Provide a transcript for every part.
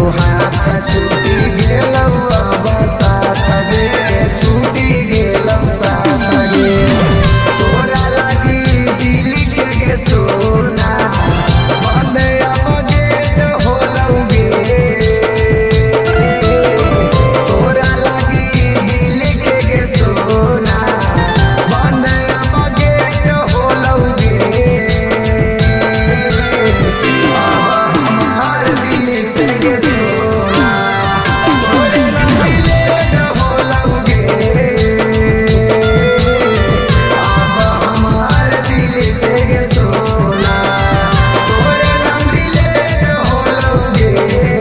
हाथ छूटी गेलौ अब साथ गे छूटी गेलौ साथ गे तोरा लगी दिल के सोना बंद अब गेट होलौ गे तोरा लगी दिल के सोना बंद अब गेट होलौ गे हमार दिल से गे सोना तोरे लगी होलौ गे अब हमार दिल से गे सोना तोरे लगी होलौ गे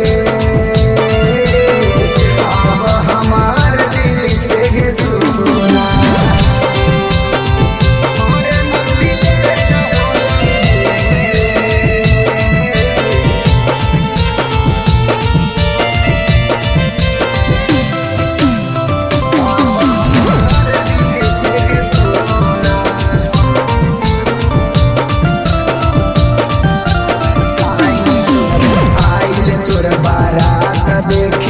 अब हमार दिल से गे सोना तोरे लगी आइल तोर बारात देख